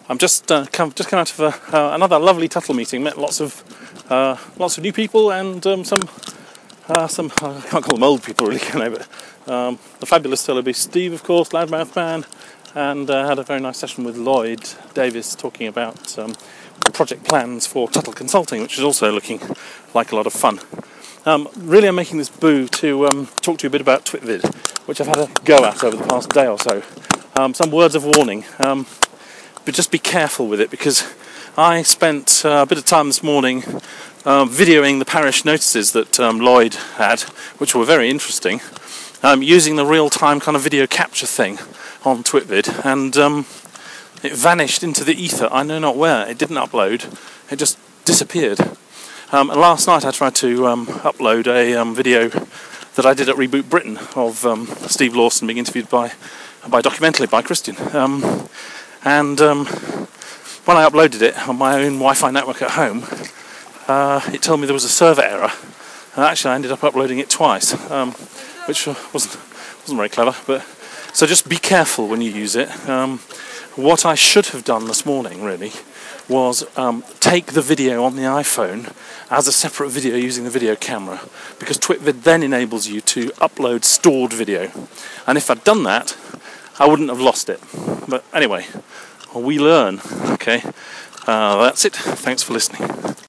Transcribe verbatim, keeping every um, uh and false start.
I'm just uh, come just come out of a, uh, another lovely Tuttle meeting. Met lots of uh, lots of new people and um, some uh, some uh, I can't call them old people really, can I? But um, the fabulous fellow be Steve, of course, Loudmouth Man, and uh, had a very nice session with Lloyd Davis talking about um, project plans for Tuttle Consulting, which is also looking like a lot of fun. Um, really, I'm making this boo to um, talk to you a bit about TwitVid, which I've had a go at over the past day or so. Um, some words of warning. Um, But just be careful with it, because I spent uh, a bit of time this morning uh, videoing the parish notices that um, Lloyd had, which were very interesting, um, using the real-time kind of video capture thing on TwitVid, and um, it vanished into the ether. I know not where. It didn't upload. It just disappeared. Um, and last night I tried to um, upload a um, video that I did at Reboot Britain of um, Steve Lawson being interviewed by, by documentally by Christian. Um, And um, when I uploaded it on my own Wi-Fi network at home, uh, it told me there was a server error. And actually, I ended up uploading it twice, um, which wasn't wasn't very clever. But so just be careful when you use it. Um, what I should have done this morning, really, was um, take the video on the iPhone as a separate video using the video camera, because TwitVid then enables you to upload stored video. And if I'd done that, I wouldn't have lost it. But anyway, we learn. Okay, uh, that's it. Thanks for listening.